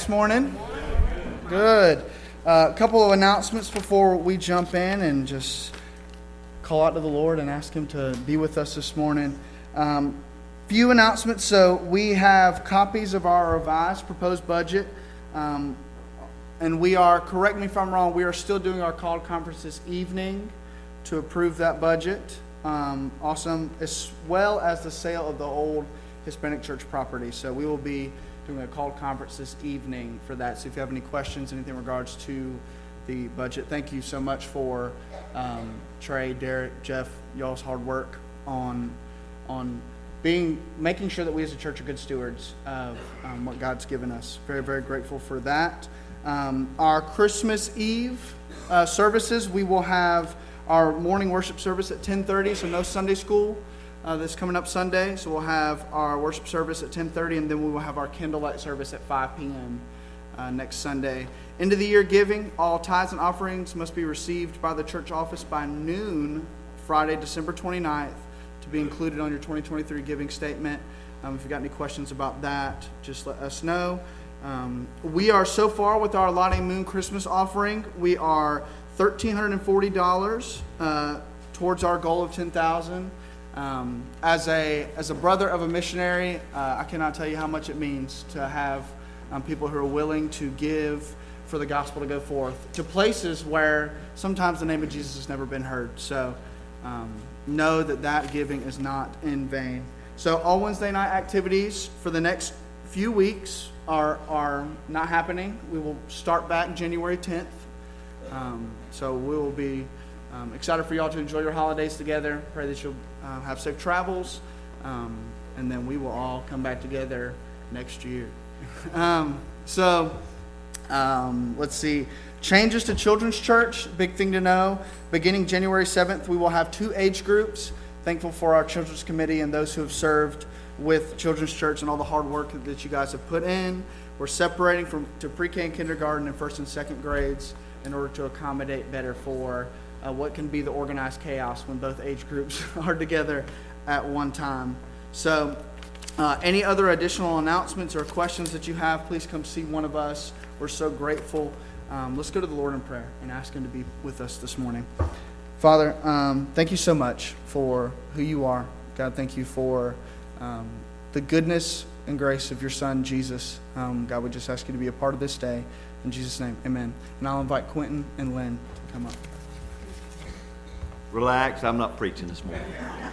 this morning? Good. A couple of announcements before we jump in and just call out to the Lord and ask Him to be with us this morning. Few announcements. So we have copies of our revised proposed budget. And we are, correct me if I'm wrong, we are still doing our called conference this evening to approve that budget. Awesome. As well as the sale of the old Hispanic church property. So we will be doing a called conference this evening for that. So if you have any questions, anything in regards to the budget, thank you so much for Trey, Derek, Jeff, y'all's hard work on making sure that we as a church are good stewards of what God's given us. Very, very grateful for that. Our Christmas Eve services, we will have our morning worship service at 10:30, so no Sunday school this coming up Sunday. So we'll have our worship service at 10:30, and then we will have our candlelight service at 5 p.m. Next Sunday. End of the year giving, all tithes and offerings must be received by the church office by noon Friday, December 29th, to be included on your 2023 giving statement. If you got any questions about that, just let us know. We are so far with our Lottie Moon Christmas offering, we are $1,340 towards our goal of $10,000. As a brother of a missionary, I cannot tell you how much it means to have people who are willing to give for the gospel to go forth to places where sometimes the name of Jesus has never been heard. So know that giving is not in vain. So all Wednesday night activities for the next few weeks are not happening. We will start back January 10th. So we will be excited for y'all to enjoy your holidays together. Pray that you'll have safe travels, and then we will all come back together next year. Let's see. Changes to Children's Church, big thing to know. Beginning January 7th, we will have 2 age groups. Thankful for our Children's Committee and those who have served with Children's Church and all the hard work that you guys have put in. We're separating to pre-K and kindergarten and first and second grades in order to accommodate better for what can be the organized chaos when both age groups are together at one time. So any other additional announcements or questions that you have, please come see one of us. We're so grateful. Let's go to the Lord in prayer and ask Him to be with us this morning. Father, thank you so much for who you are. God, thank you for the goodness and grace of your Son, Jesus. God, we just ask you to be a part of this day. In Jesus' name, amen. And I'll invite Quentin and Lynn to come up. Relax, I'm not preaching this morning.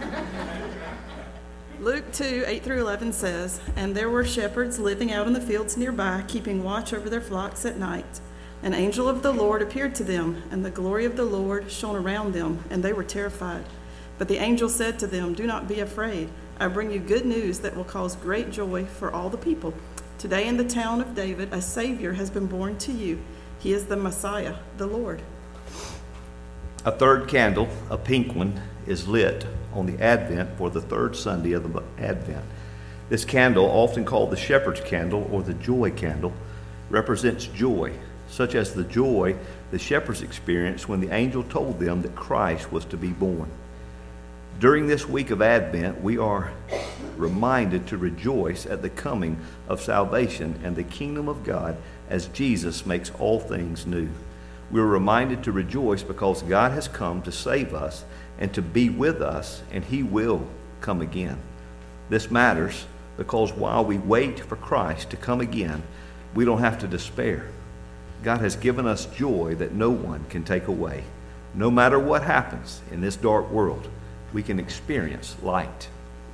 Luke 2, 8 through 11 says, "And there were shepherds living out in the fields nearby, keeping watch over their flocks at night. An angel of the Lord appeared to them, and the glory of the Lord shone around them, and they were terrified. But the angel said to them, 'Do not be afraid. I bring you good news that will cause great joy for all the people. Today in the town of David, a Savior has been born to you. He is the Messiah, the Lord.'" A third candle, a pink one, is lit on the Advent for the third Sunday of the Advent. This candle, often called the shepherd's candle or the joy candle, represents joy, such as the joy the shepherds experienced when the angel told them that Christ was to be born. During this week of Advent, we are reminded to rejoice at the coming of salvation and the kingdom of God as Jesus makes all things new. We are reminded to rejoice because God has come to save us and to be with us, and He will come again. This matters because while we wait for Christ to come again, we don't have to despair. God has given us joy that no one can take away. No matter what happens in this dark world, we can experience light.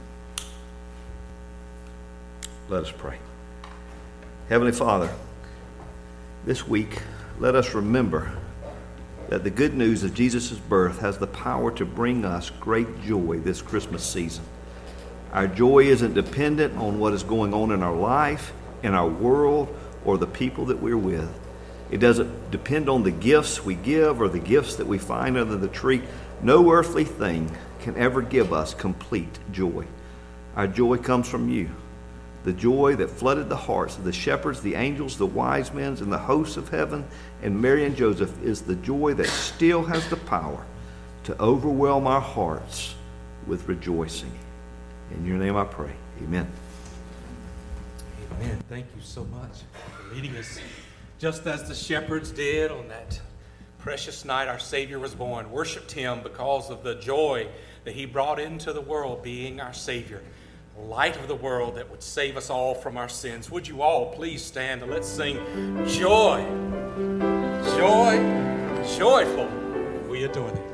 Let us pray. Heavenly Father, this week, let us remember that the good news of Jesus' birth has the power to bring us great joy this Christmas season. Our joy isn't dependent on what is going on in our life, in our world, or the people that we're with. It doesn't depend on the gifts we give or the gifts that we find under the tree. No earthly thing can ever give us complete joy. Our joy comes from you. The joy that flooded the hearts of the shepherds, the angels, the wise men, and the hosts of heaven, and Mary and Joseph is the joy that still has the power to overwhelm our hearts with rejoicing. In your name I pray. Amen. Amen. Thank you so much for leading us just as the shepherds did on that precious night our Savior was born. Worshipped him because of the joy that he brought into the world, being our Savior, the light of the world that would save us all from our sins. Would you all please stand and let's sing joy, joy, joyful. We adore thee.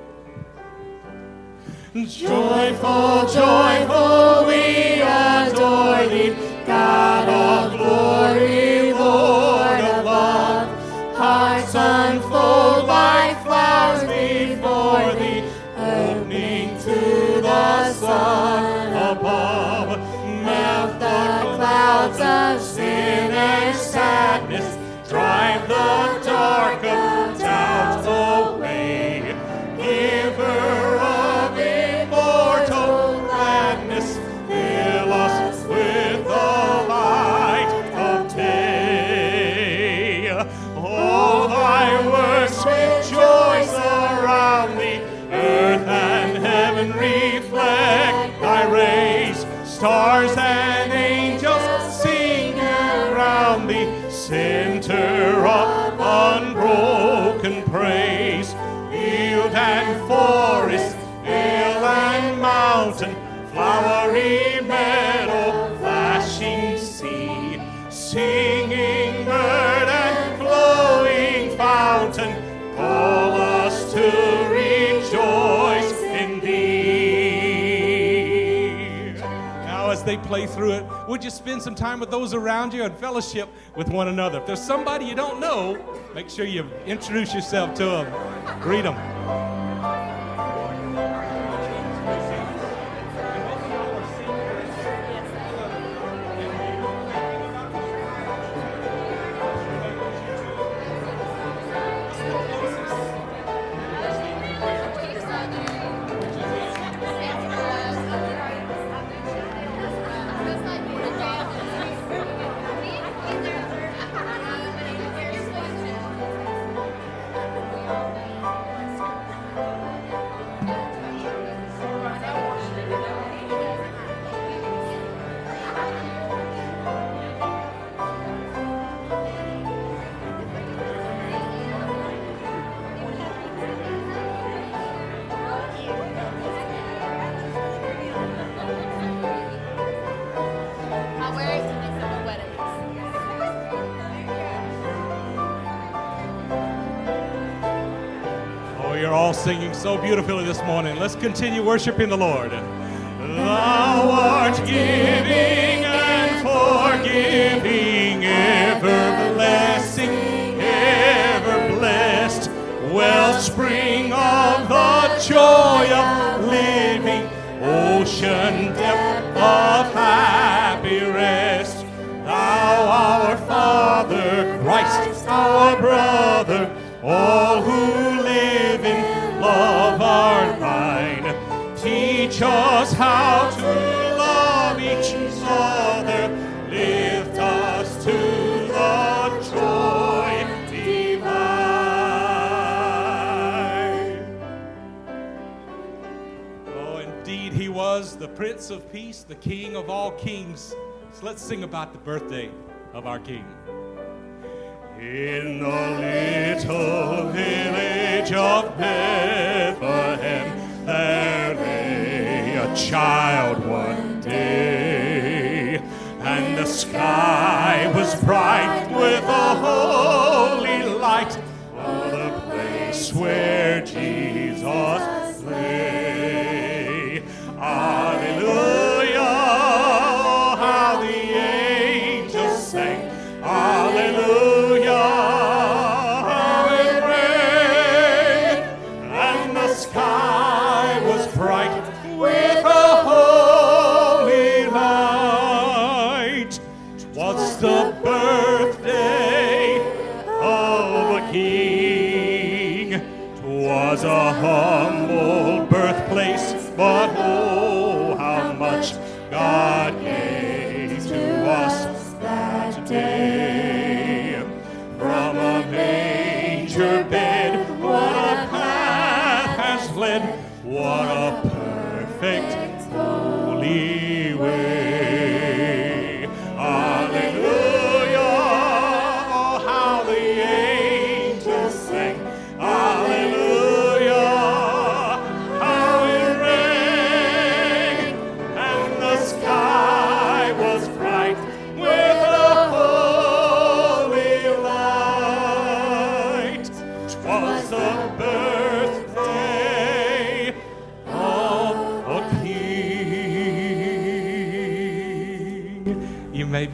Joyful, joyful, we adore thee, God of glory, Lord of love. Hearts unfold like flowers before thee, opening to the sun above. Melt the clouds of sin and sadness, drive the dark of doubt away. Giver of immortal gladness, fill us with the light of day. All thy works rejoice around thee, earth and heaven reflect thy rays. Stars and angels sing around thee, center of unbroken praise. Field and forest, hill and mountain, flowery meadow, flashing sea, singing bird and flowing fountain, call us to rejoice in thee. Now as they play through it, would you spend some time with those around you and fellowship with one another? If there's somebody you don't know, make sure you introduce yourself to them. Greet them. Singing so beautifully this morning. Let's continue worshiping the Lord. Thou art giving and forgiving, ever blessing, ever blessed, wellspring of the joy of living, ocean depth of happy rest. Thou our Father, Christ our brother, all who live in love are thine. Teach us how to love each other. Lift us to the joy divine. Oh, indeed, he was the Prince of Peace, the King of all kings. So let's sing about the birthday of our King. In the little village of Bethlehem, there lay a child one day, and the sky was bright with a holy light, for the place where Jesus lay. Alleluia, how the angels sang, Alleluia. With a holy light, 'twas the birthday of a King.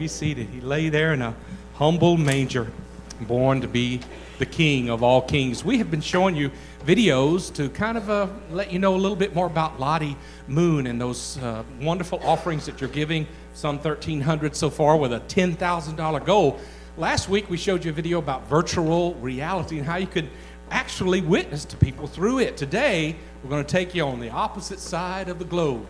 be seated. He lay there in a humble manger, born to be the King of all kings. We have been showing you videos to kind of let you know a little bit more about Lottie Moon and those wonderful offerings that you're giving, some 1,300 so far with a $10,000 goal. Last week we showed you a video about virtual reality and how you could actually witness to people through it. Today, we're going to take you on the opposite side of the globe.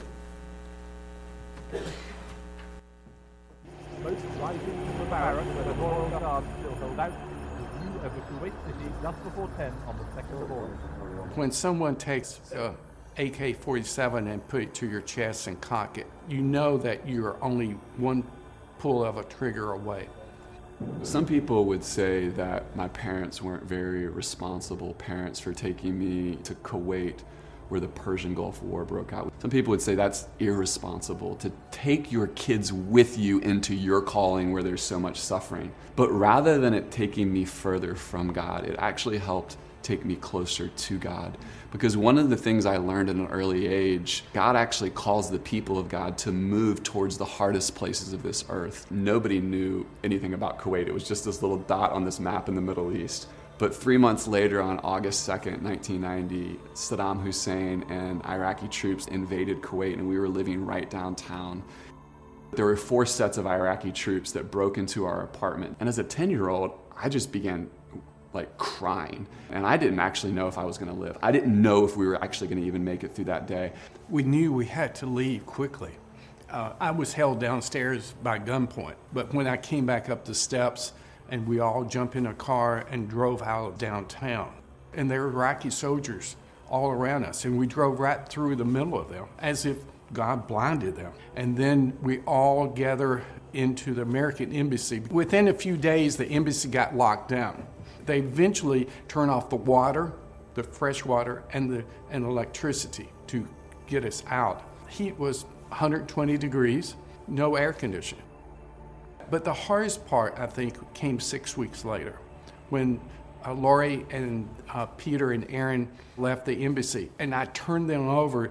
Boats rising from the barracks where the Royal Guard still held out, the view of the Kuwait City just before 10 on the 2nd of August. When someone takes AK-47 and put it to your chest and cock it, you know that you are only one pull of a trigger away. Some people would say that my parents weren't very responsible parents for taking me to Kuwait where the Persian Gulf War broke out. Some people would say that's irresponsible to take your kids with you into your calling where there's so much suffering. But rather than it taking me further from God, it actually helped take me closer to God. Because one of the things I learned at an early age, God actually calls the people of God to move towards the hardest places of this earth. Nobody knew anything about Kuwait. It was just this little dot on this map in the Middle East. But 3 months later, on August 2nd, 1990, Saddam Hussein and Iraqi troops invaded Kuwait, and we were living right downtown. There were 4 sets of Iraqi troops that broke into our apartment. And as a 10-year-old, I just began crying. And I didn't actually know if I was going to live. I didn't know if we were actually going to even make it through that day. We knew we had to leave quickly. I was held downstairs by gunpoint, but when I came back up the steps and we all jumped in a car and drove out of downtown, and there were Iraqi soldiers all around us, and we drove right through the middle of them as if God blinded them. And then we all gather into the American embassy. Within a few days, the embassy got locked down. They eventually turn off the water, the fresh water, and electricity to get us out. Heat was 120 degrees, no air conditioning. But the hardest part, I think, came 6 weeks later when Lori and Peter and Aaron left the embassy, and I turned them over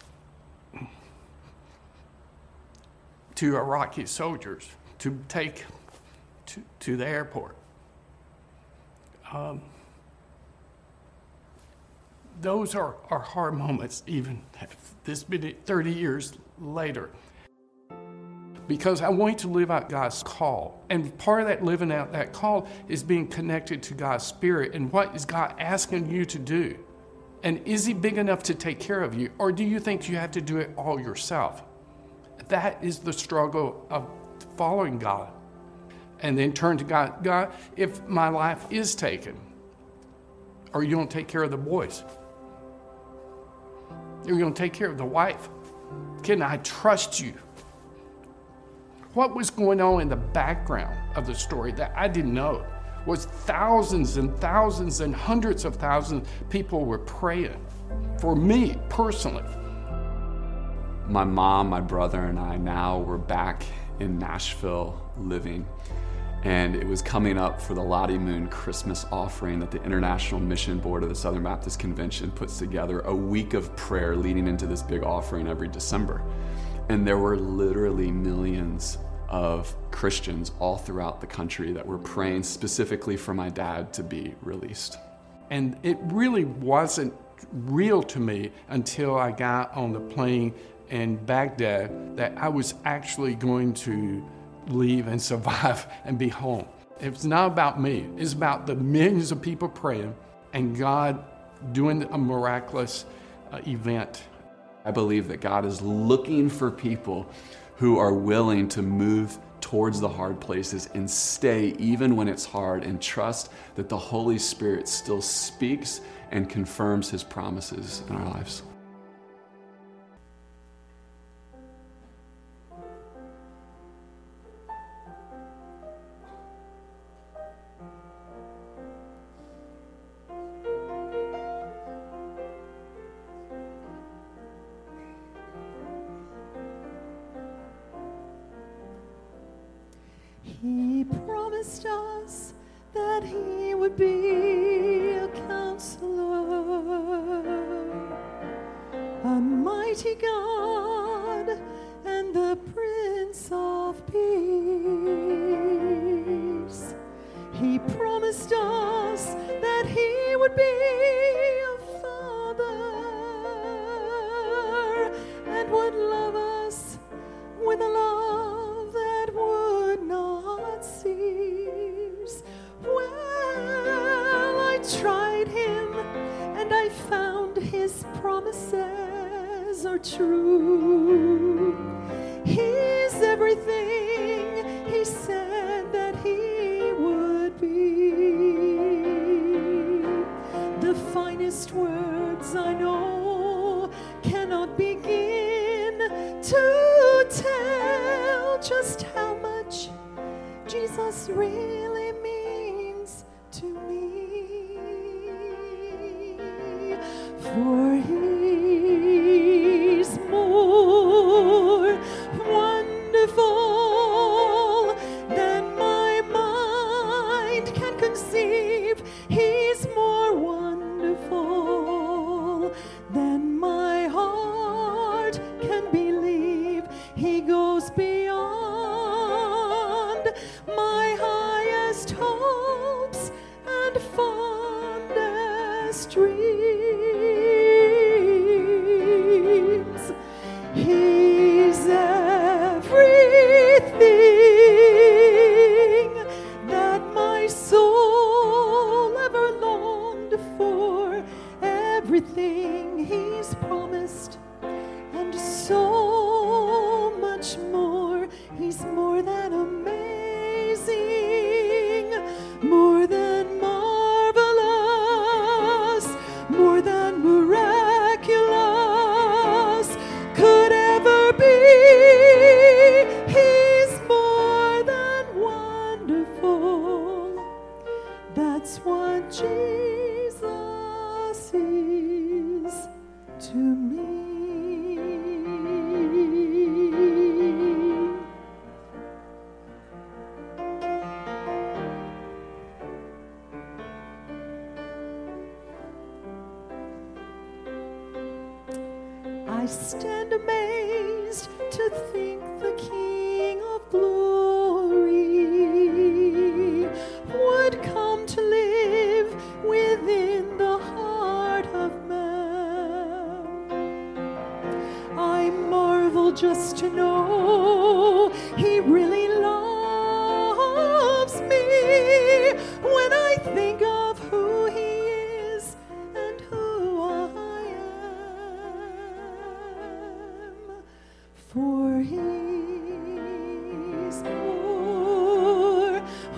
to Iraqi soldiers to take to the airport. Those are hard moments, even this been 30 years later. Because I want to live out God's call. And part of that living out that call is being connected to God's Spirit. And what is God asking you to do? And is He big enough to take care of you? Or do you think you have to do it all yourself? That is the struggle of following God. And then turn to God. God, if my life is taken, are you going to take care of the boys? Are you going to take care of the wife? Can I trust you? What was going on in the background of the story that I didn't know was thousands and thousands and hundreds of thousands of people were praying for me personally. My mom, my brother, and I now were back in Nashville living. And it was coming up for the Lottie Moon Christmas offering that the International Mission Board of the Southern Baptist Convention puts together, a week of prayer leading into this big offering every December. And there were literally millions of Christians all throughout the country that were praying specifically for my dad to be released. And it really wasn't real to me until I got on the plane in Baghdad that I was actually going to leave and survive and be home. It's not about me. It's about the millions of people praying and God doing a miraculous event. I believe that God is looking for people who are willing to move towards the hard places and stay even when it's hard and trust that the Holy Spirit still speaks and confirms His promises in our lives. He promised us that He would be a counselor, a mighty. mighty God and the Prince of Peace. He promised us that He would be a Father and would love us with a love that would not cease. Well, I tried Him and I found His promises are true. He's everything He said that He would be. The finest words I know cannot begin to tell just how much Jesus really means to me. For He's more wonderful than my mind can conceive. He's more wonderful than my heart can believe. He goes beyond my highest hopes and fondest dreams. He's everything that my soul ever longed for, everything He's promised, and so much more. He's more than amazing, more than marvelous, more than miraculous could ever be. He's more than wonderful. That's what Jesus is to me. I stand amazed to think the King of glory would come to live within the heart of man. I marvel just to know He really loves me when I think of who He is and who I am. For He's more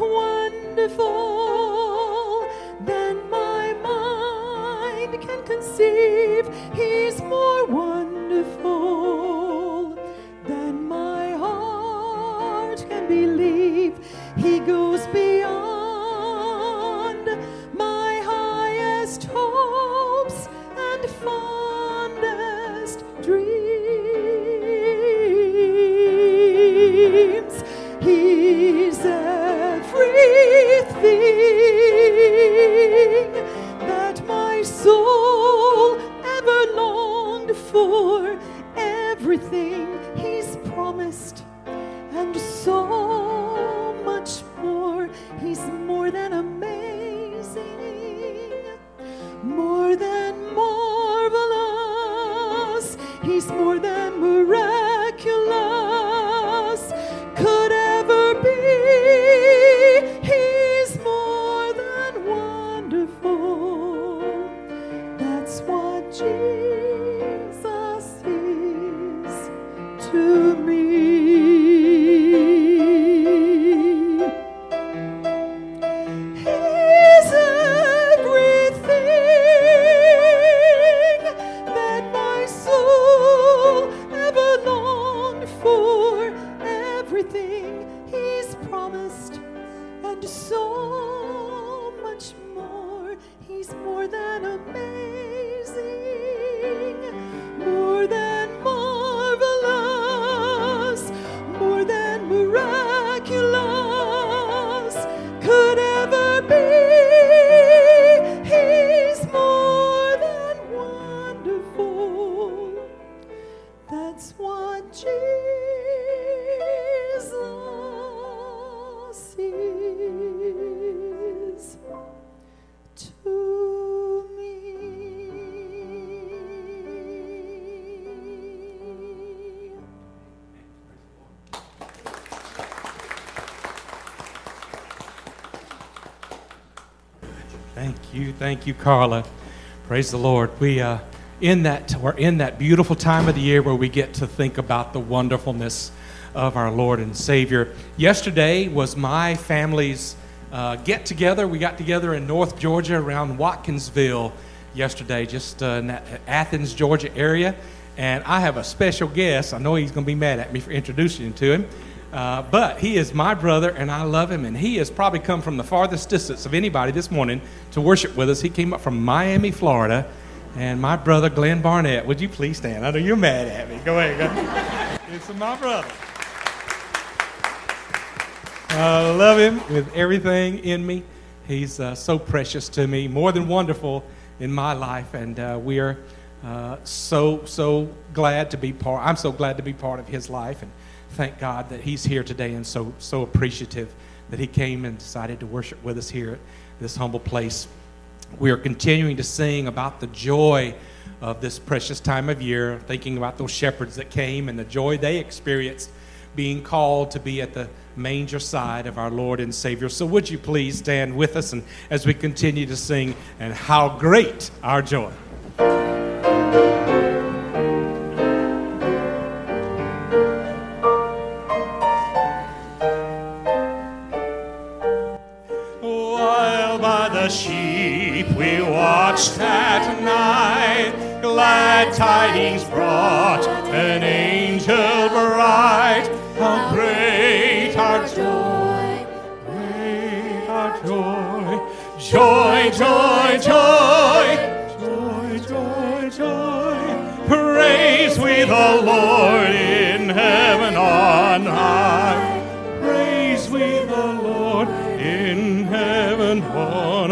wonderful than my mind can conceive. He's more wonderful than my heart can believe. He goes beyond my highest hopes and fondest dreams. He's everything Thank you, Carla. Praise the Lord. We're in that beautiful time of the year where we get to think about the wonderfulness of our Lord and Savior. Yesterday was my family's get-together. We got together in North Georgia around Watkinsville yesterday, just in that Athens, Georgia area. And I have a special guest. I know he's going to be mad at me for introducing you to him. But he is my brother, and I love him. And he has probably come from the farthest distance of anybody this morning to worship with us. He came up from Miami, Florida. And my brother, Glenn Barnett, would you please stand? I know you're mad at me. Go ahead. Go. It's my brother. I love him with everything in me. He's so precious to me, more than wonderful in my life. And we are so glad to be part. I'm so glad to be part of his life. And thank God that he's here today, and so appreciative that he came and decided to worship with us here at this humble place. We are continuing to sing about the joy of this precious time of year, thinking about those shepherds that came and the joy they experienced being called to be at the manger side of our Lord and Savior. So would you please stand with us and as we continue to sing, and how great our joy. Sheep we watched at night, glad tidings brought, an angel bright. How great our joy, great our joy, joy, joy, joy, joy, joy, joy. Praise we the Lord in heaven on high, praise we the Lord in heaven on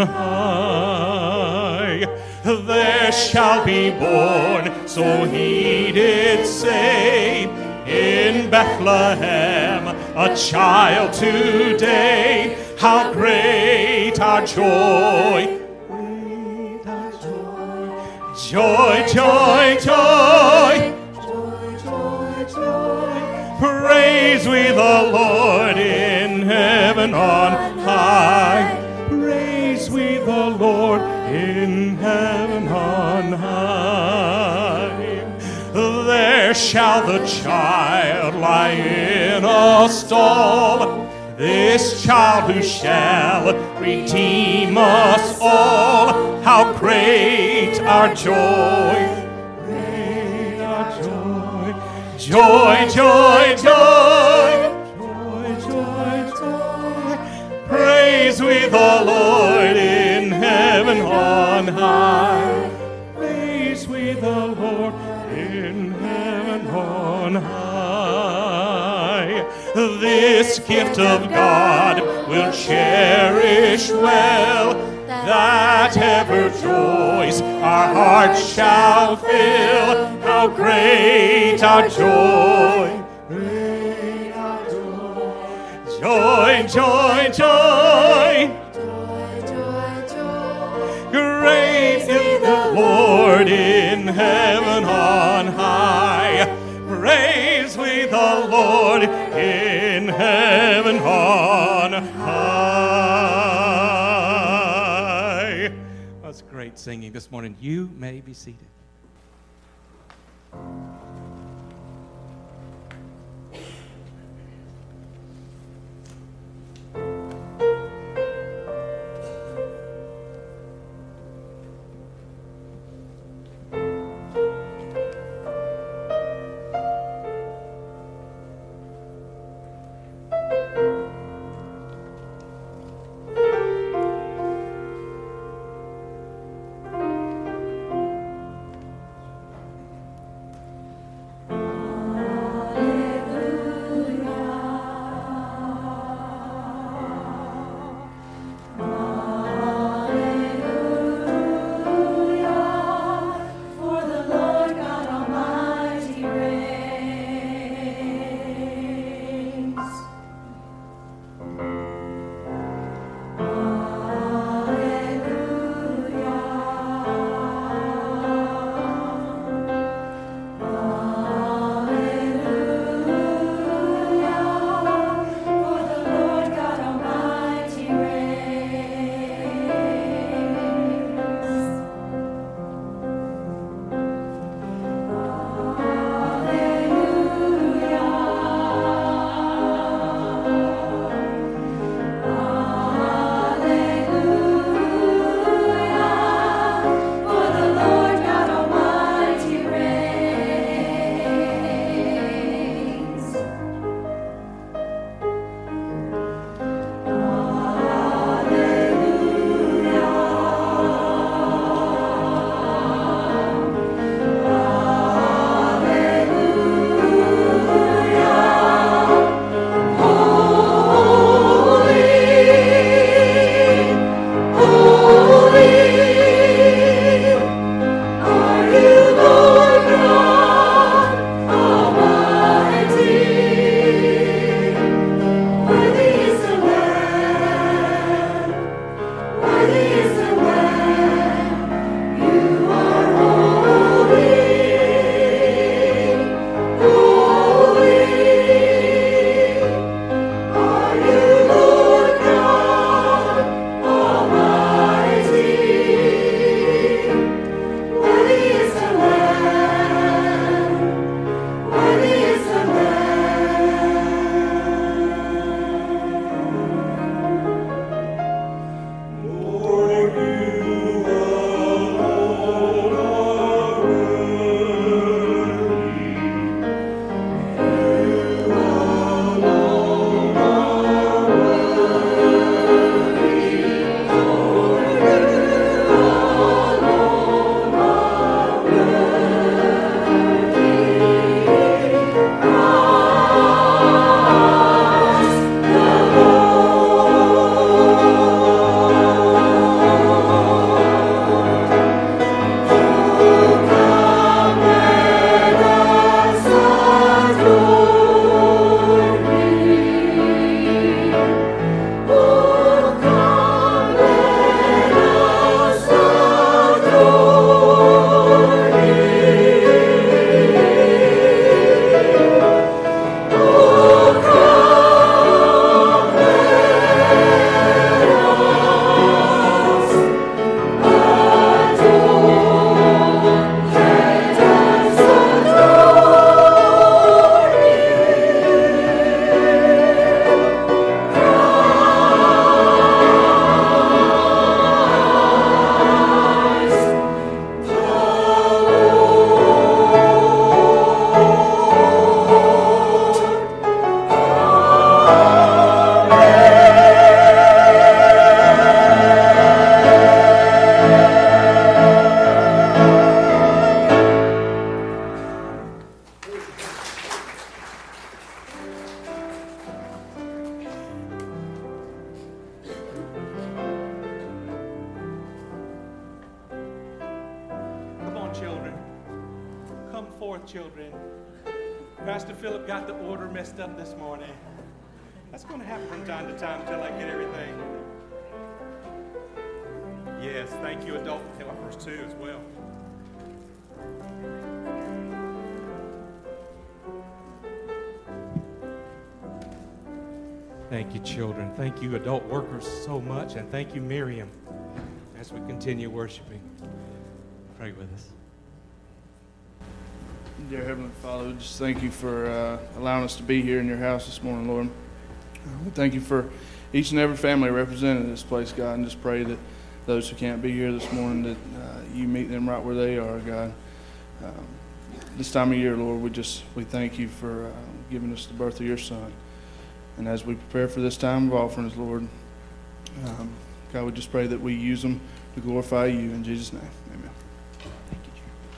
high. There shall be born, so he did say, in Bethlehem a child today. How great our joy, great our joy, joy, joy, joy, joy, joy, joy. Praise we the Lord in heaven on high. Praise we the Lord in heaven on high. There shall the child lie in a stall, this child who shall redeem us all. How great our joy, great our joy, joy, joy, joy. Praise we the Lord in heaven on high. Praise we the Lord in heaven on high. This gift of God we'll cherish well, that ever joys our hearts shall fill. How great our joy, great our joy, joy, joy, joy, joy, joy, joy. Great is the Lord in heaven on high. Praise we the Lord in heaven on high. That's great singing this morning. You may be seated. forth, children. Pastor Philip got the order messed up this morning. That's going to happen from time to time until I get everything. Yes, thank you, adult helpers, too, as well. Thank you, children. Thank you, adult workers, so much. And thank you, Miriam, as we continue worshiping. Pray with us. Dear Heavenly Father, we just thank you for allowing us to be here in your house this morning, Lord. We thank you for each and every family represented in this place, God, and just pray that those who can't be here this morning, that you meet them right where they are, God. This time of year, Lord, we thank you for giving us the birth of your Son. And as we prepare for this time of offerings, Lord, God, we just pray that we use them to glorify you. In Jesus' name, amen. Thank you,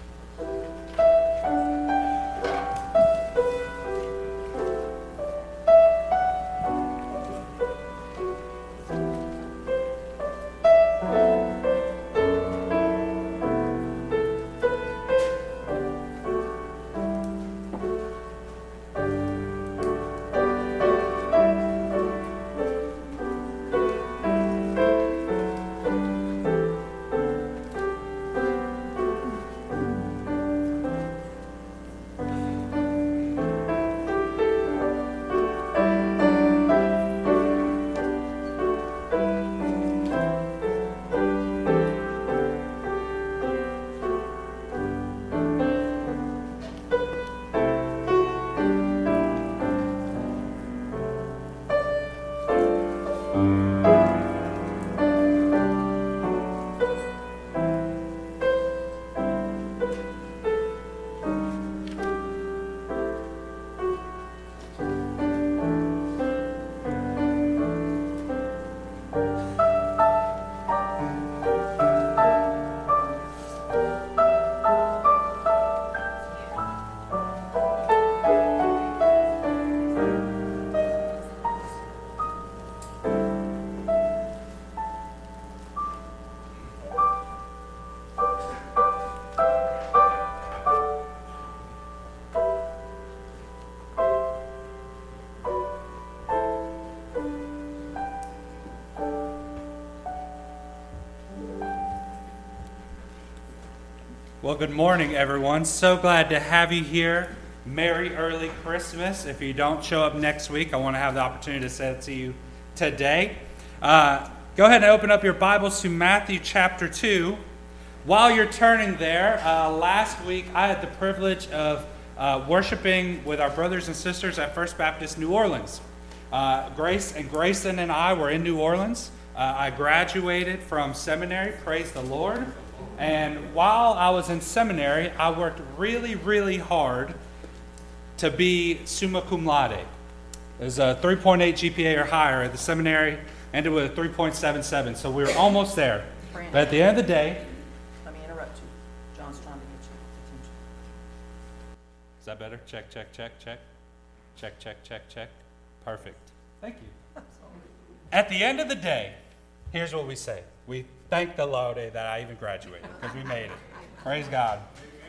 Well, good morning, everyone. So glad to have you here. Merry early Christmas. If you don't show up next week, I want to have the opportunity to say it to you today. Go ahead and open up your Bibles to Matthew chapter 2. While you're turning there, last week I had the privilege of worshiping with our brothers and sisters at First Baptist New Orleans. Grace and Grayson and I were in New Orleans. I graduated from seminary, praise the Lord. And while I was in seminary, I worked really, really hard to be summa cum laude. It was a 3.8 GPA or higher at the seminary, ended with a 3.77, so we were almost there. Brandon, but at the end of the day... Let me interrupt you. John's trying to get you attention. Is that better? Check, check, check, check. Check, check, check, check. Perfect. Thank you. At the end of the day, here's what we say. We thank the Lord that I even graduated, because we made it. Praise God.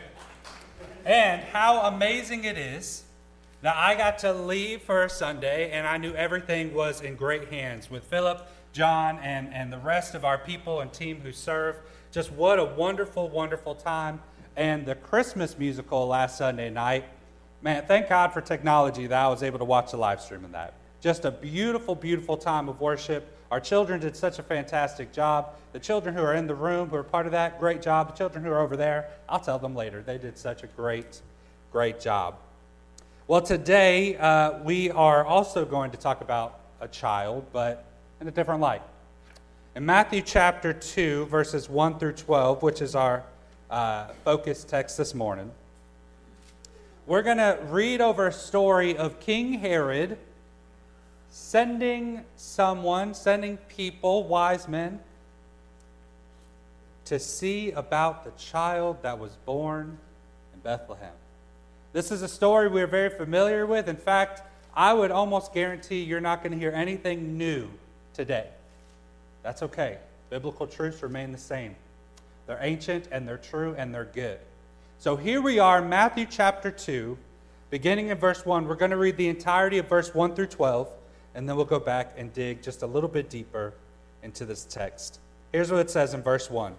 And how amazing it is that I got to leave for a Sunday, and I knew everything was in great hands with Philip, John, and the rest of our people and team who serve. Just what a wonderful, wonderful time. And the Christmas musical last Sunday night, man, thank God for technology that I was able to watch the live stream of that. Just a beautiful, beautiful time of worship. Our children did such a fantastic job. The children who are in the room, who are part of that, great job. The children who are over there, I'll tell them later. They did such a great, great job. Well, today we are also going to talk about a child, but in a different light. In Matthew chapter 2, verses 1 through 12, which is our focus text this morning, we're going to read over a story of King Herod sending people, wise men, to see about the child that was born in Bethlehem. This is a story we're very familiar with. In fact, I would almost guarantee you're not going to hear anything new today. That's okay. Biblical truths remain the same. They're ancient and they're true and they're good. So here we are, Matthew chapter 2, beginning in verse 1. We're going to read the entirety of verse 1 through 12, and then we'll go back and dig just a little bit deeper into this text. Here's what it says in verse 1.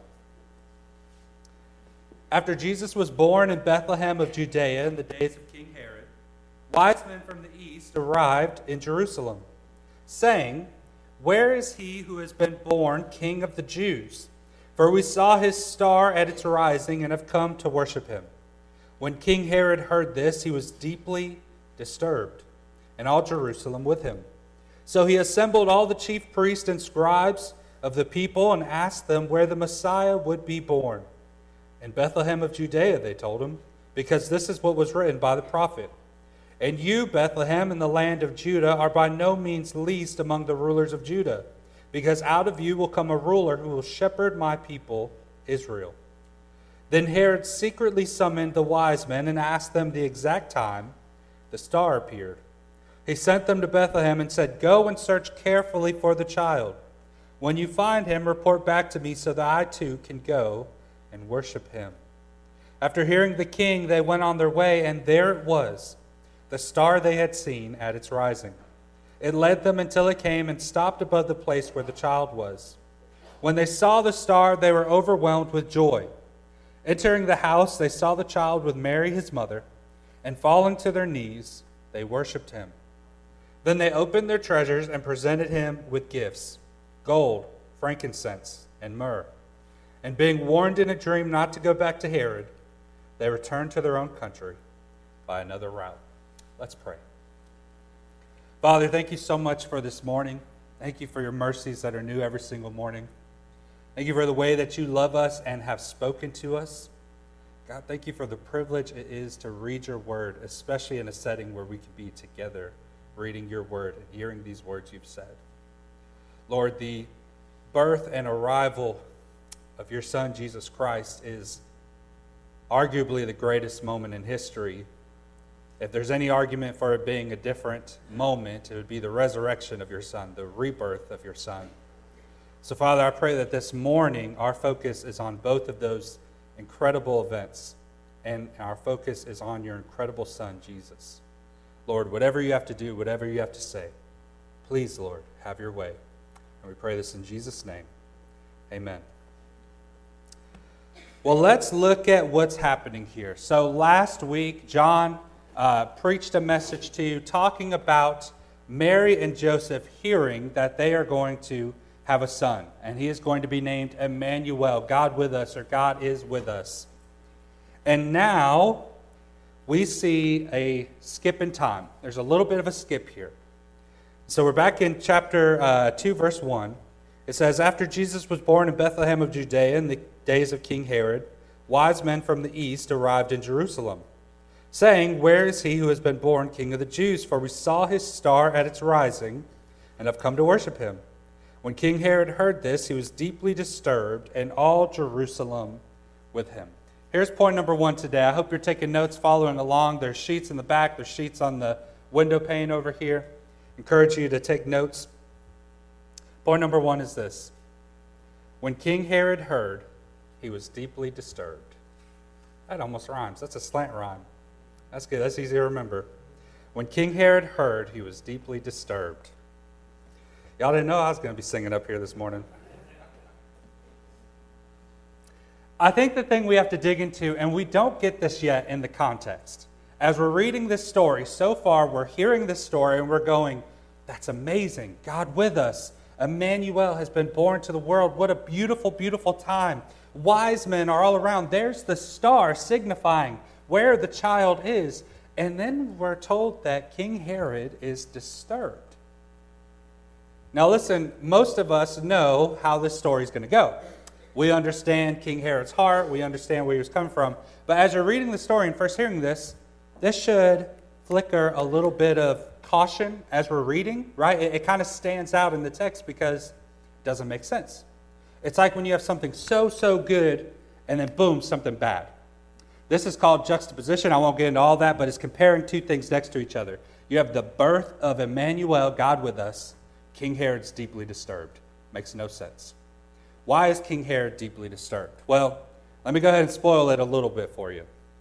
After Jesus was born in Bethlehem of Judea in the days of King Herod, wise men from the east arrived in Jerusalem, saying, "Where is he who has been born King of the Jews? For we saw his star at its rising and have come to worship him." When King Herod heard this, he was deeply disturbed, and all Jerusalem with him. So he assembled all the chief priests and scribes of the people and asked them where the Messiah would be born. "In Bethlehem of Judea," they told him, "because this is what was written by the prophet. And you, Bethlehem, in the land of Judah, are by no means least among the rulers of Judah, because out of you will come a ruler who will shepherd my people, Israel." Then Herod secretly summoned the wise men and asked them the exact time the star appeared. He sent them to Bethlehem and said, "Go and search carefully for the child. When you find him, report back to me so that I too can go and worship him." After hearing the king, they went on their way, and there it was, the star they had seen at its rising. It led them until it came and stopped above the place where the child was. When they saw the star, they were overwhelmed with joy. Entering the house, they saw the child with Mary his mother, and falling to their knees, they worshipped him. Then they opened their treasures and presented him with gifts, gold, frankincense, and myrrh. And being warned in a dream not to go back to Herod, they returned to their own country by another route. Let's pray. Father, thank you so much for this morning. Thank you for your mercies that are new every single morning. Thank you for the way that you love us and have spoken to us. God, thank you for the privilege it is to read your word, especially in a setting where we can be together reading your word and hearing these words you've said. Lord, the birth and arrival of your Son, Jesus Christ, is arguably the greatest moment in history. If there's any argument for it being a different moment, it would be the resurrection of your Son, the rebirth of your Son. So, Father, I pray that this morning our focus is on both of those incredible events, and our focus is on your incredible Son, Jesus. Lord, whatever you have to do, whatever you have to say, please, Lord, have your way. And we pray this in Jesus' name. Amen. Well, let's look at what's happening here. So last week, John preached a message to you talking about Mary and Joseph hearing that they are going to have a son, and he is going to be named Emmanuel, God with us, or God is with us. And now we see a skip in time. There's a little bit of a skip here. So we're back in chapter 2, verse 1. It says, "After Jesus was born in Bethlehem of Judea in the days of King Herod, wise men from the east arrived in Jerusalem, saying, 'Where is he who has been born King of the Jews? For we saw his star at its rising and have come to worship him.' When King Herod heard this, he was deeply disturbed, and all Jerusalem with him." Here's point number 1 today. I hope you're taking notes, following along. There's sheets in the back. There's sheets on the window pane over here. Encourage you to take notes. Point number 1 is this. When King Herod heard, he was deeply disturbed. That almost rhymes. That's a slant rhyme. That's good. That's easy to remember. When King Herod heard, he was deeply disturbed. Y'all didn't know I was going to be singing up here this morning. I think the thing we have to dig into, and we don't get this yet in the context. As we're reading this story, so far we're hearing this story and we're going, that's amazing. God with us. Emmanuel has been born to the world. What a beautiful, beautiful time. Wise men are all around. There's the star signifying where the child is. And then we're told that King Herod is disturbed. Now listen, most of us know how this story is going to go. We understand King Herod's heart. We understand where he was coming from. But as you're reading the story and first hearing this should flicker a little bit of caution as we're reading, right? It kind of stands out in the text because it doesn't make sense. It's like when you have something so good and then boom, something bad. This is called juxtaposition. I won't get into all that, but it's comparing two things next to each other. You have the birth of Emmanuel, God with us. King Herod's deeply disturbed. Makes no sense. Why is King Herod deeply disturbed? Well, let me go ahead and spoil it a little bit for you.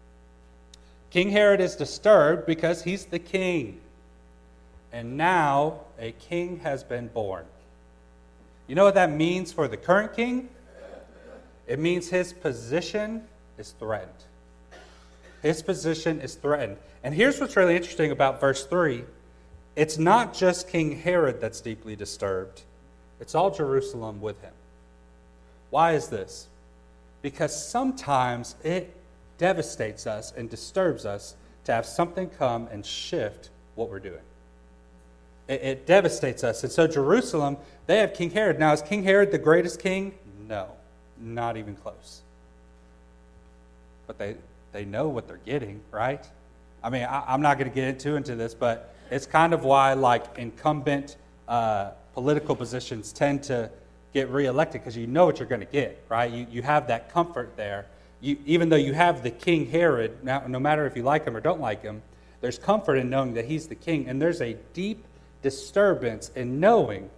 King Herod is disturbed because he's the king. And now a king has been born. You know what that means for the current king? It means his position is threatened. His position is threatened. And here's what's really interesting about verse 3. It's not just King Herod that's deeply disturbed. It's all Jerusalem with him. Why is this? Because sometimes it devastates us and disturbs us to have something come and shift what we're doing. It devastates us. And so Jerusalem, they have King Herod. Now, is King Herod the greatest king? No, not even close. But they know what they're getting, right? I mean, I'm not going to get into this, but it's kind of why incumbent political positions tend to get reelected, because you know what you're going to get, right? You have that comfort there. Even though you have the King Herod, now, no matter if you like him or don't like him, there's comfort in knowing that he's the king, and there's a deep disturbance in knowing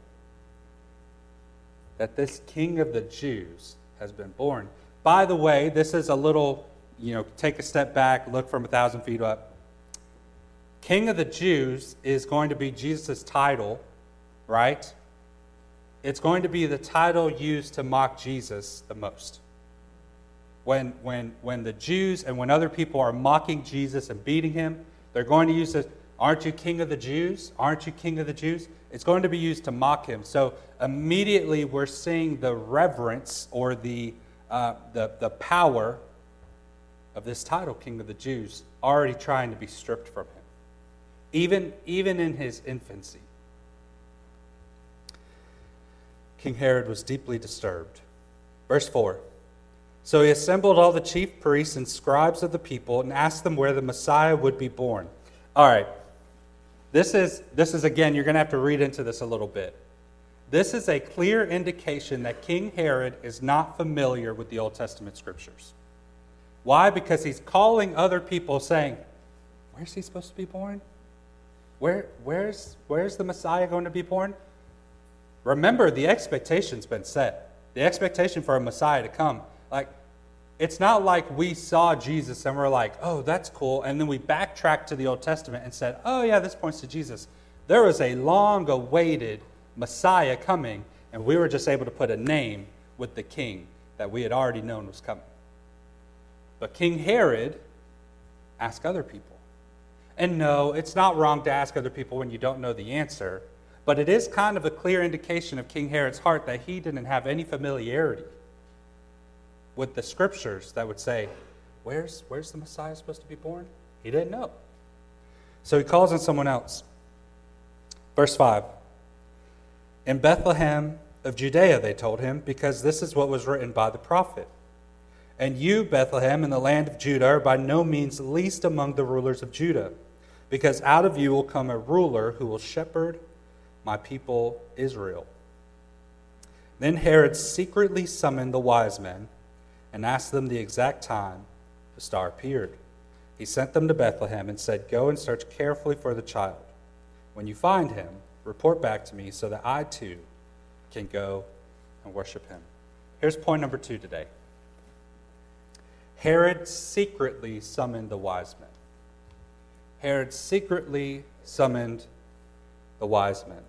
that this King of the Jews has been born. By the way, this is a little, take a step back, look from 1,000 feet up. King of the Jews is going to be Jesus' title, right? It's going to be the title used to mock Jesus the most. When the Jews and when other people are mocking Jesus and beating him, they're going to use this, aren't you King of the Jews? Aren't you King of the Jews? It's going to be used to mock him. So immediately we're seeing the reverence or the power of this title, King of the Jews, already trying to be stripped from him, even in his infancy. King Herod was deeply disturbed. Verse 4. So he assembled all the chief priests and scribes of the people and asked them where the Messiah would be born. All right. This is again, you're going to have to read into this a little bit. This is a clear indication that King Herod is not familiar with the Old Testament scriptures. Why? Because he's calling other people saying, where's he supposed to be born? Where's the Messiah going to be born? Remember, the expectation's been set. The expectation for a Messiah to come. It's not like we saw Jesus and we're like, oh, that's cool. And then we backtracked to the Old Testament and said, oh, yeah, this points to Jesus. There was a long-awaited Messiah coming, and we were just able to put a name with the king that we had already known was coming. But King Herod asked other people. And no, it's not wrong to ask other people when you don't know the answer, but it is kind of a clear indication of King Herod's heart that he didn't have any familiarity with the scriptures that would say, where's the Messiah supposed to be born? He didn't know. So he calls on someone else. Verse 5. In Bethlehem of Judea, they told him, because this is what was written by the prophet. And you, Bethlehem, in the land of Judah, are by no means least among the rulers of Judah, because out of you will come a ruler who will shepherd my people Israel. Then Herod secretly summoned the wise men and asked them the exact time the star appeared. He sent them to Bethlehem and said, go and search carefully for the child. When you find him, report back to me so that I too can go and worship him. Here's point number 2 today. Herod secretly summoned the wise men. Herod secretly summoned the wise men.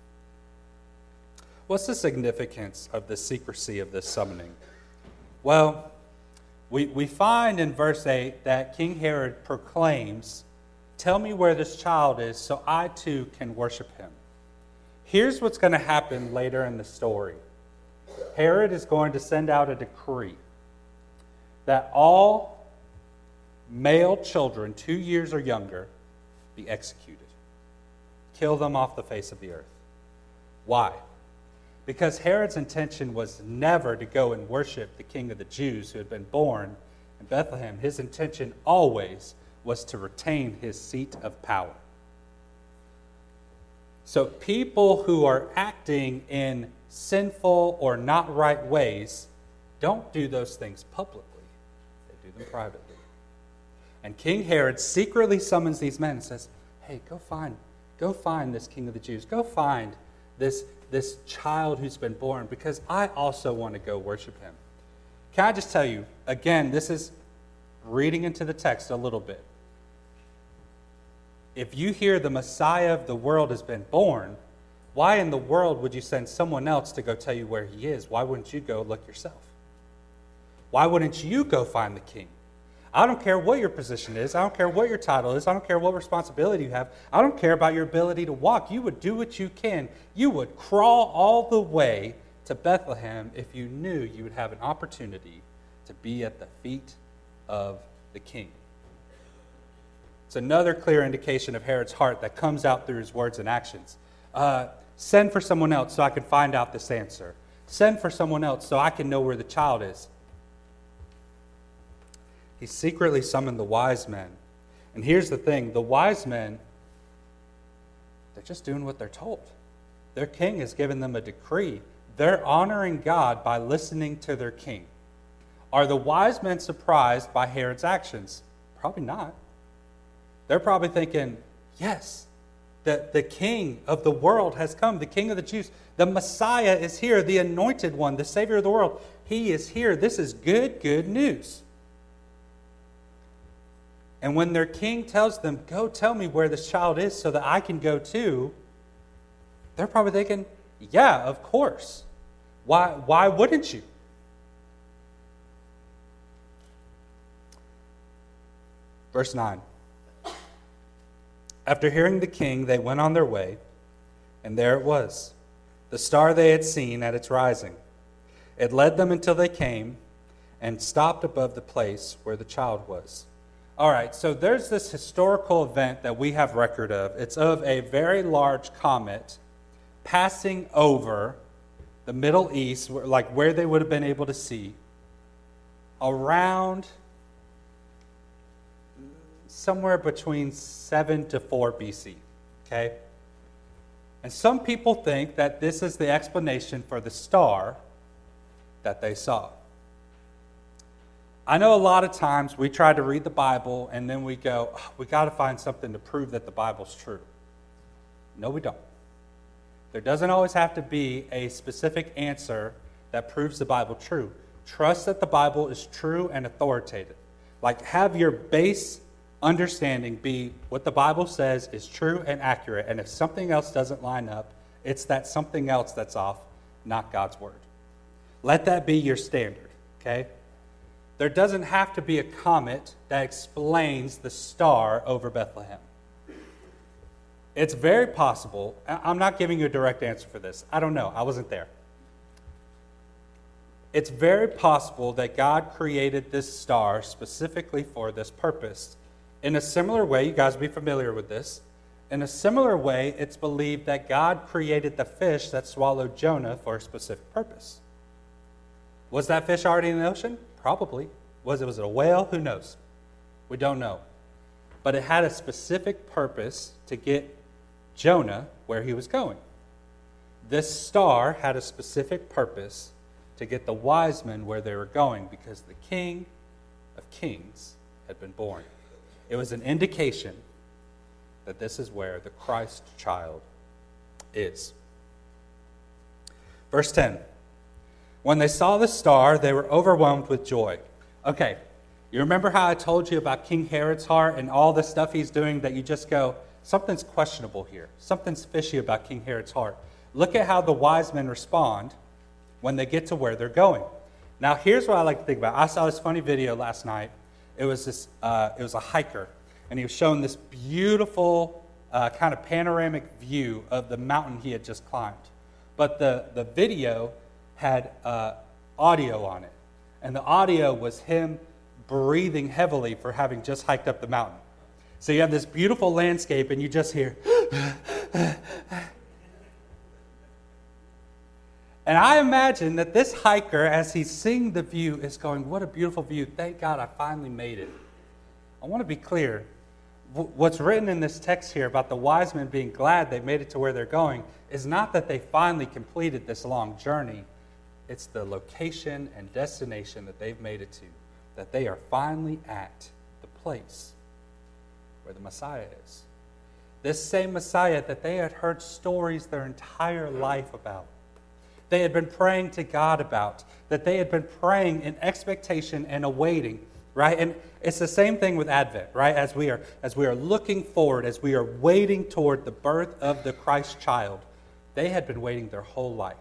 What's the significance of the secrecy of this summoning? Well, we find in verse 8 that King Herod proclaims, tell me where this child is so I too can worship him. Here's what's going to happen later in the story. Herod is going to send out a decree that all male children 2 years or younger be executed. Kill them off the face of the earth. Why? Because Herod's intention was never to go and worship the King of the Jews who had been born in Bethlehem. His intention always was to retain his seat of power. So people who are acting in sinful or not right ways don't do those things publicly. They do them privately. And King Herod secretly summons these men and says, hey, go find this King of the Jews. Go find this child who's been born, because I also want to go worship him. Can I just tell you, again, this is reading into the text a little bit. If you hear the Messiah of the world has been born, why in the world would you send someone else to go tell you where he is? Why wouldn't you go look yourself? Why wouldn't you go find the king? I don't care what your position is. I don't care what your title is. I don't care what responsibility you have. I don't care about your ability to walk. You would do what you can. You would crawl all the way to Bethlehem if you knew you would have an opportunity to be at the feet of the king. It's another clear indication of Herod's heart that comes out through his words and actions. Send for someone else so I can find out this answer. Send for someone else so I can know where the child is. He secretly summoned the wise men. And here's the thing, the wise men, they're just doing what they're told. Their king has given them a decree. They're honoring God by listening to their king. Are the wise men surprised by Herod's actions? Probably not. They're probably thinking, yes, the king of the world has come, the king of the Jews. The Messiah is here, the anointed one, the Savior of the world. He is here. This is good news. And when their king tells them, go tell me where this child is so that I can go too, they're probably thinking, yeah, of course. Why wouldn't you? Verse 9. After hearing the king, they went on their way, and there it was, the star they had seen at its rising. It led them until they came and stopped above the place where the child was. All right, so there's this historical event that we have record of. It's of a very large comet passing over the Middle East, like where they would have been able to see, around somewhere between 7 to 4 BC, okay? And some people think that this is the explanation for the star that they saw. I know a lot of times we try to read the Bible and then we go, oh, we got to find something to prove that the Bible's true. No, we don't. There doesn't always have to be a specific answer that proves the Bible true. Trust that the Bible is true and authoritative. Like, have your base understanding be what the Bible says is true and accurate. And if something else doesn't line up, it's that something else that's off, not God's word. Let that be your standard, okay? There doesn't have to be a comet that explains the star over Bethlehem. It's very possible. I'm not giving you a direct answer for this. I don't know. I wasn't there. It's very possible that God created this star specifically for this purpose. In a similar way, you guys will be familiar with this. In a similar way, it's believed that God created the fish that swallowed Jonah for a specific purpose. Was that fish already in the ocean? Probably. Was it a whale? Who knows? We don't know. But it had a specific purpose to get Jonah where he was going. This star had a specific purpose to get the wise men where they were going because the King of Kings had been born. It was an indication that this is where the Christ child is. Verse 10. When they saw the star, they were overwhelmed with joy. Okay, you remember how I told you about King Herod's heart and all the stuff he's doing that you just go, something's questionable here. Something's fishy about King Herod's heart. Look at how the wise men respond when they get to where they're going. Now, here's what I like to think about. I saw this funny video last night. It was a hiker, and he was showing this beautiful kind of panoramic view of the mountain he had just climbed. But the video had audio on it, and the audio was him breathing heavily for having just hiked up the mountain. So you have this beautiful landscape, and you just hear, and I imagine that this hiker, as he's seeing the view, is going, what a beautiful view. Thank God I finally made it. I want to be clear. What's written in this text here about the wise men being glad they made it to where they're going is not that they finally completed this long journey. It's the location and destination that they've made it to, that they are finally at the place where the Messiah is. This same Messiah that they had heard stories their entire life about. They had been praying to God about, that they had been praying in expectation and awaiting right? And it's the same thing with Advent, right? As we are looking forward, as we are waiting toward the birth of the Christ child, they had been waiting their whole life.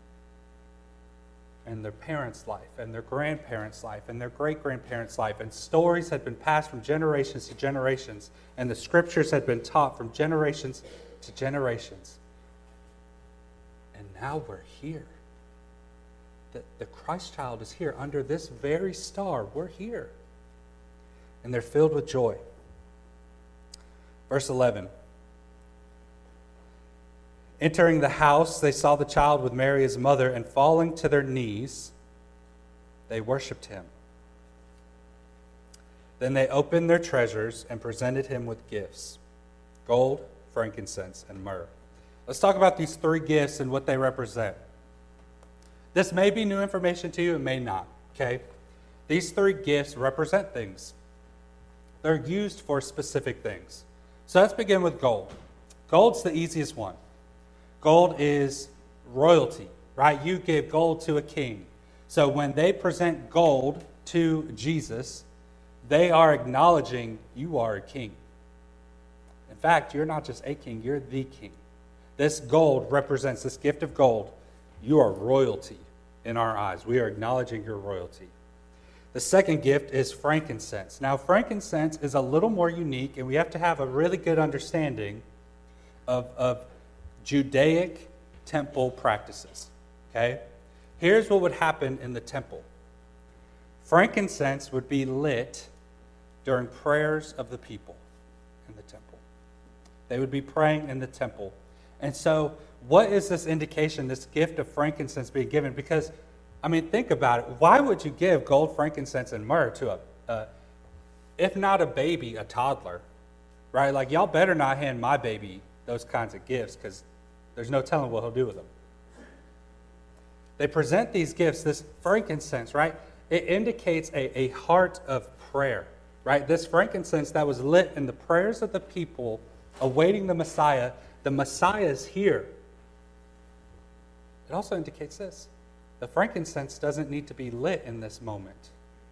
And their parents' life, and their grandparents' life, and their great-grandparents' life, and stories had been passed from generations to generations, and the scriptures had been taught from generations to generations. And now we're here. The Christ child is here under this very star. We're here. And they're filled with joy. Verse 11. Entering the house, they saw the child with Mary his mother, and falling to their knees, they worshipped him. Then they opened their treasures and presented him with gifts: gold, frankincense, and myrrh. Let's talk about these three gifts and what they represent. This may be new information to you, it may not, okay? These three gifts represent things. They're used for specific things. So let's begin with gold. Gold's the easiest one. Gold is royalty, right? You give gold to a king. So when they present gold to Jesus, they are acknowledging you are a king. In fact, you're not just a king, you're the king. This gold represents, this gift of gold, you are royalty in our eyes. We are acknowledging your royalty. The second gift is frankincense. Now, frankincense is a little more unique, and we have to have a really good understanding of Judaic temple practices. Okay? Here's what would happen in the temple. Frankincense would be lit during prayers of the people in the temple. They would be praying in the temple. And so, what is this indication, this gift of frankincense being given? Because, I mean, think about it. Why would you give gold, frankincense, and myrrh to if not a baby, a toddler? Right? Like, y'all better not hand my baby those kinds of gifts, because there's no telling what he'll do with them. They present these gifts, this frankincense, right? It indicates a heart of prayer, right? This frankincense that was lit in the prayers of the people awaiting the Messiah is here. It also indicates this. The frankincense doesn't need to be lit in this moment,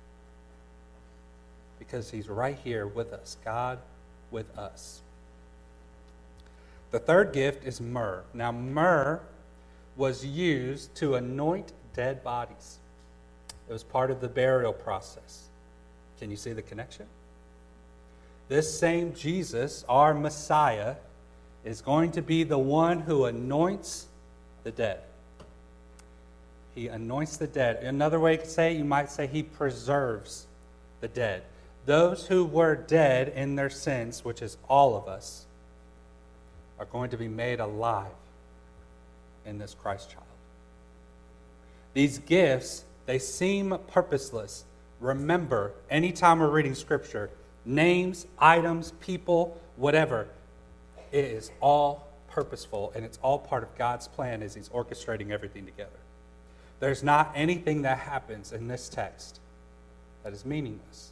because he's right here with us, God with us. The third gift is myrrh. Now, myrrh was used to anoint dead bodies. It was part of the burial process. Can you see the connection? This same Jesus, our Messiah, is going to be the one who anoints the dead. He anoints the dead. Another way to say it, you might say he preserves the dead. Those who were dead in their sins, which is all of us, are going to be made alive in this Christ child. These gifts, they seem purposeless. Remember, anytime we're reading Scripture, names, items, people, whatever, it is all purposeful, and it's all part of God's plan as he's orchestrating everything together. There's not anything that happens in this text that is meaningless.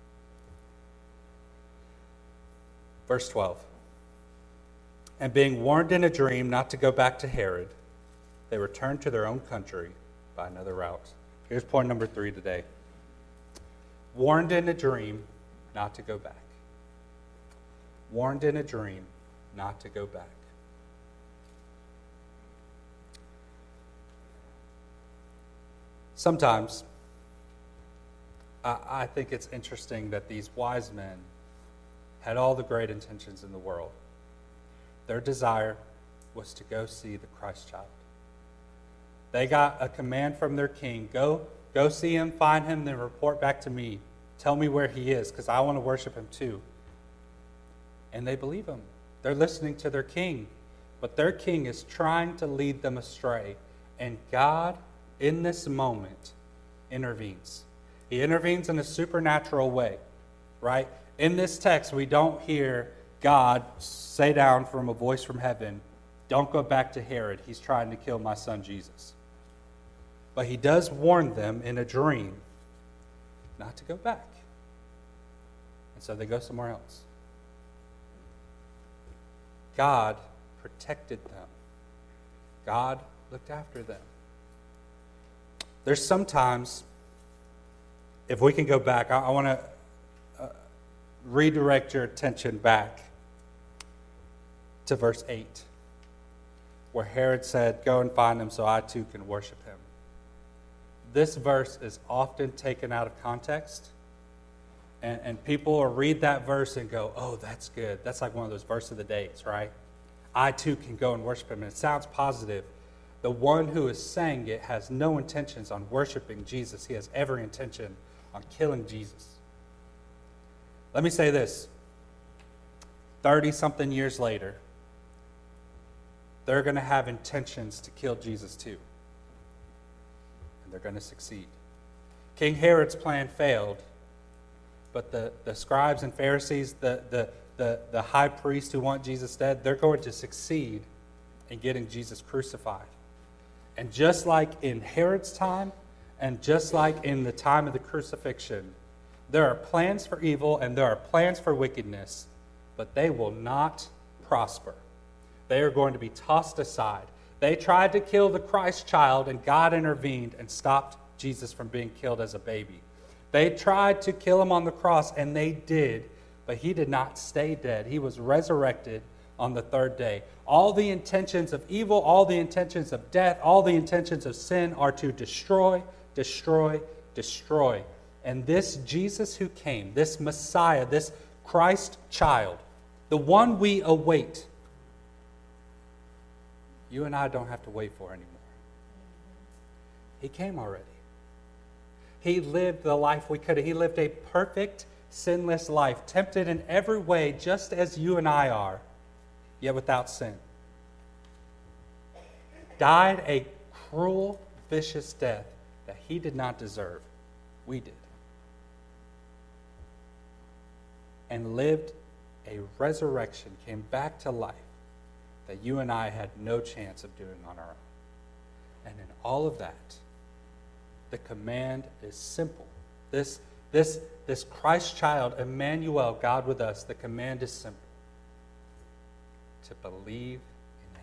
Verse 12. And being warned in a dream not to go back to Herod, they returned to their own country by another route. Here's point number 3 today. Warned in a dream not to go back. Warned in a dream not to go back. Sometimes, I think it's interesting that these wise men had all the great intentions in the world. Their desire was to go see the Christ child. They got a command from their king, go see him, find him, then report back to me. Tell me where he is, because I want to worship him too. And they believe him. They're listening to their king. But their king is trying to lead them astray. And God, in this moment, intervenes. He intervenes in a supernatural way, right? In this text, we don't hear God say down from a voice from heaven, don't go back to Herod. He's trying to kill my son Jesus. But he does warn them in a dream not to go back. And so they go somewhere else. God protected them. God looked after them. There's sometimes if we can go back, I want to redirect your attention back to verse 8, where Herod said, "Go and find him so I too can worship him." This verse is often taken out of context, and people will read that verse and go, "Oh, that's good. That's like one of those verse of the days, right? I too can go and worship him." And it sounds positive. The one who is saying it has no intentions on worshiping Jesus. He has every intention on killing Jesus. Let me say this. 30-something years later, they're going to have intentions to kill Jesus too. And they're going to succeed. King Herod's plan failed, but the scribes and Pharisees, the high priests who want Jesus dead, they're going to succeed in getting Jesus crucified. And just like in Herod's time, and just like in the time of the crucifixion, there are plans for evil and there are plans for wickedness, but they will not prosper. They are going to be tossed aside. They tried to kill the Christ child, and God intervened and stopped Jesus from being killed as a baby. They tried to kill him on the cross, and they did, but he did not stay dead. He was resurrected on the third day. All the intentions of evil, all the intentions of death, all the intentions of sin are to destroy, destroy, destroy. And this Jesus who came, this Messiah, this Christ child, the one we await, you and I don't have to wait for anymore. He came already. He lived the life we could. He lived a perfect, sinless life, tempted in every way, just as you and I are, yet without sin. Died a cruel, vicious death that he did not deserve. We did. And lived a resurrection, came back to life that you and I had no chance of doing on our own. And in all of that, the command is simple. This Christ child, Emmanuel, God with us, the command is simple. To believe in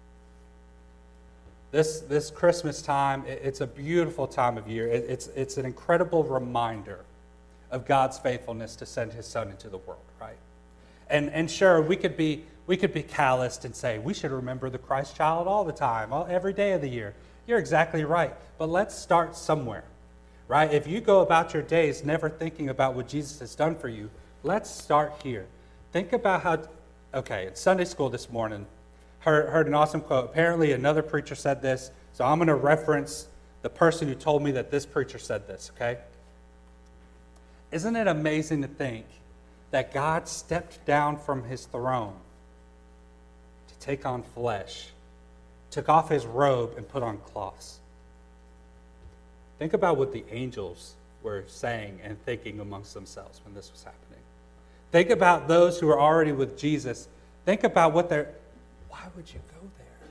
him. This Christmas time, it's a beautiful time of year. It's an incredible reminder of God's faithfulness to send his son into the world, right? And sure, we could be calloused and say, we should remember the Christ child all the time, every day of the year. You're exactly right. But let's start somewhere, right? If you go about your days never thinking about what Jesus has done for you, let's start here. Think about how, in Sunday school this morning, heard an awesome quote. Apparently another preacher said this, so I'm going to reference the person who told me that this preacher said this, okay? Isn't it amazing to think that God stepped down from his throne to take on flesh, took off his robe and put on cloths? Think about what the angels were saying and thinking amongst themselves when this was happening. Think about those who are already with Jesus. Think about what they're... Why would you go there?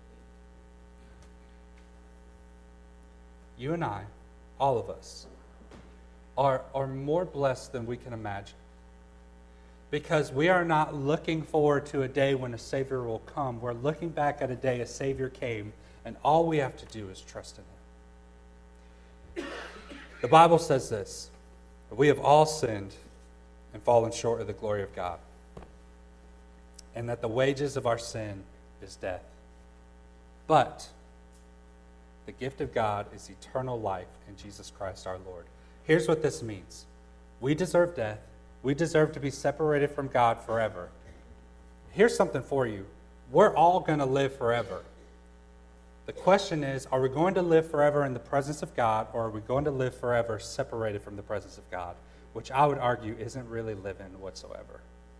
You and I, all of us, are more blessed than we can imagine. Because we are not looking forward to a day when a Savior will come. We're looking back at a day a Savior came, and all we have to do is trust in him. The Bible says this, that we have all sinned and fallen short of the glory of God, and that the wages of our sin is death. But the gift of God is eternal life in Jesus Christ our Lord. Here's what this means. We deserve death. We deserve to be separated from God forever. Here's something for you. We're all going to live forever. The question is, are we going to live forever in the presence of God, or are we going to live forever separated from the presence of God? Which I would argue isn't really living whatsoever.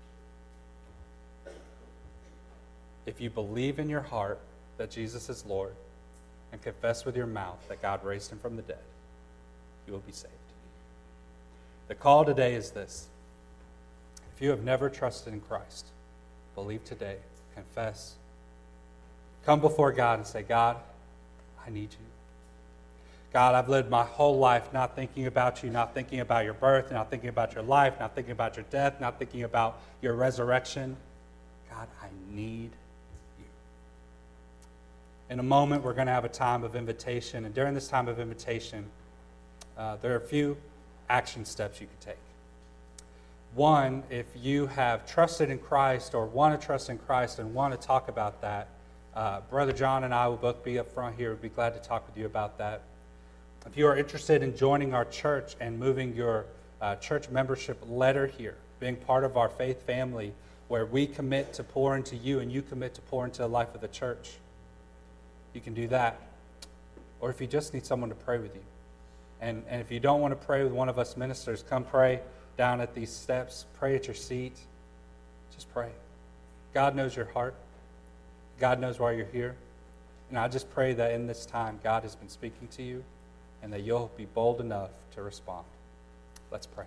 If you believe in your heart that Jesus is Lord and confess with your mouth that God raised him from the dead, you will be saved. The call today is this. If you have never trusted in Christ, believe today, confess, come before God and say, God, I need you. God, I've lived my whole life not thinking about you, not thinking about your birth, not thinking about your life, not thinking about your death, not thinking about your resurrection. God, I need you. In a moment, we're going to have a time of invitation. And during this time of invitation, there are a few action steps you could take. One, if you have trusted in Christ or want to trust in Christ and want to talk about that, Brother John and I will both be up front here. We'd be glad to talk with you about that. If you are interested in joining our church and moving your church membership letter here, being part of our faith family where we commit to pour into you and you commit to pour into the life of the church, you can do that. Or if you just need someone to pray with you. And if you don't want to pray with one of us ministers, come pray down at these steps. Pray at your seat. Just pray. God knows your heart. God knows why you're here. And I just pray that in this time, God has been speaking to you and that you'll be bold enough to respond. Let's pray.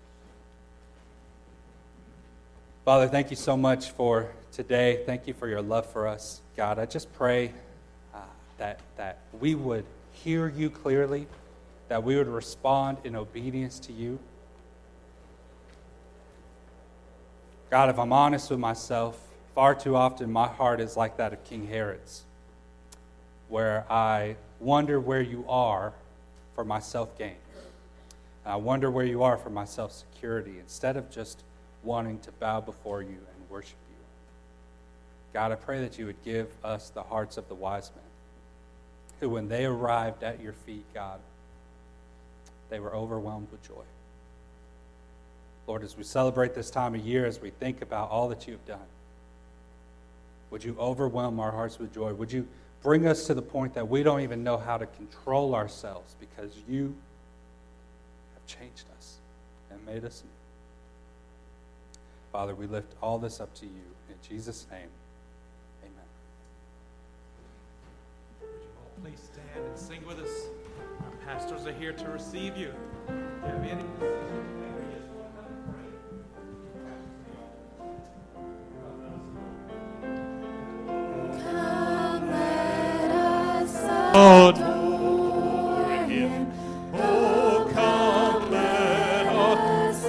Father, thank you so much for today. Thank you for your love for us. God, I just pray that we would hear you clearly, that we would respond in obedience to you. God, if I'm honest with myself, far too often my heart is like that of King Herod's, where I wonder where you are for my self-gain. I wonder where you are for my self-security instead of just wanting to bow before you and worship you. God, I pray that you would give us the hearts of the wise men, who when they arrived at your feet, God, they were overwhelmed with joy. Lord, as we celebrate this time of year, as we think about all that you've done, would you overwhelm our hearts with joy? Would you bring us to the point that we don't even know how to control ourselves because you have changed us and made us new. Father, we lift all this up to you. In Jesus' name, amen. Would you all please stand and sing with us? Our pastors are here to receive you. Do you have any? Adore him. Oh, come, let us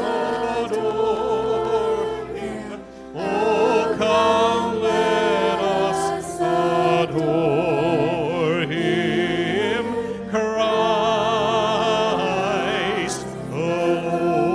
adore him. Oh, come, let us adore him. Christ the Lord.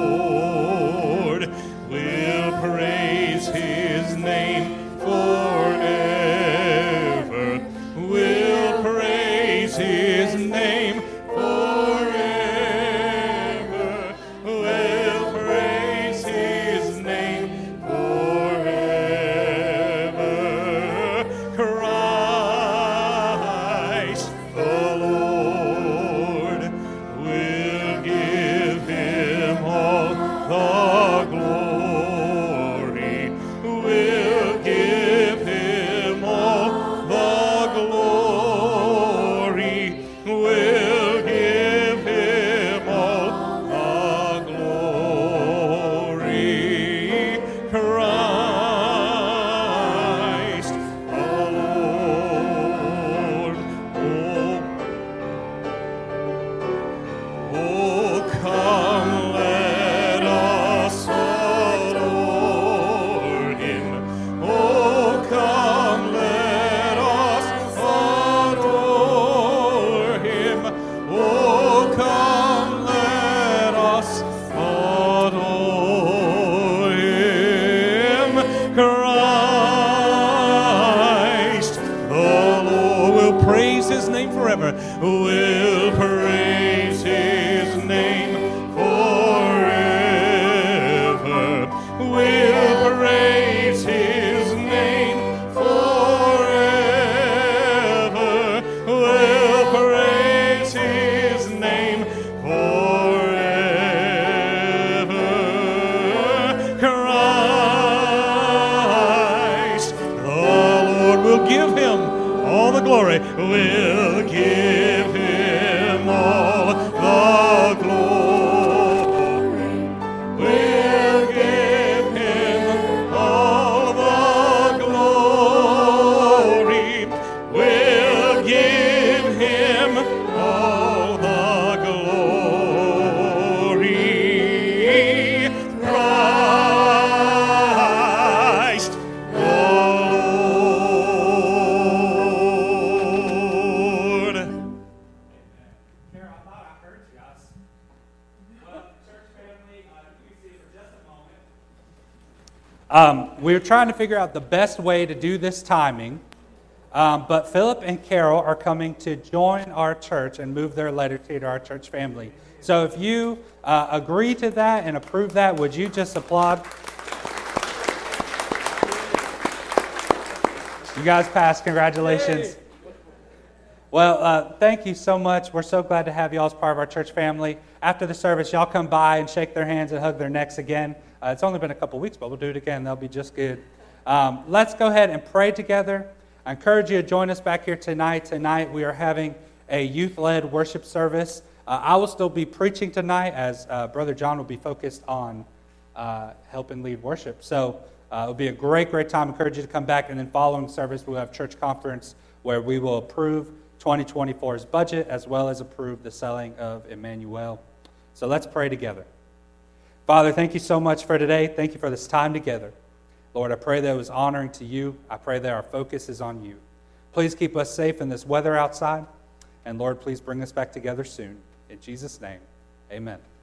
We were trying to figure out the best way to do this timing, but Philip and Carol are coming to join our church and move their letter to our church family. So if you agree to that and approve that, would you just applaud? You guys passed. Congratulations. Well, thank you so much. We're so glad to have you all as part of our church family. After the service, y'all come by and shake their hands and hug their necks again. It's only been a couple weeks, but we'll do it again. They'll be just good. Let's go ahead and pray together. I encourage you to join us back here tonight. Tonight we are having a youth-led worship service. I will still be preaching tonight as Brother John will be focused on helping lead worship. So it'll be a great, great time. I encourage you to come back. And then following the service, we'll have church conference where we will approve 2024's budget as well as approve the selling of Emmanuel. So let's pray together. Father, thank you so much for today. Thank you for this time together. Lord, I pray that it was honoring to you. I pray that our focus is on you. Please keep us safe in this weather outside. And Lord, please bring us back together soon. In Jesus' name, amen.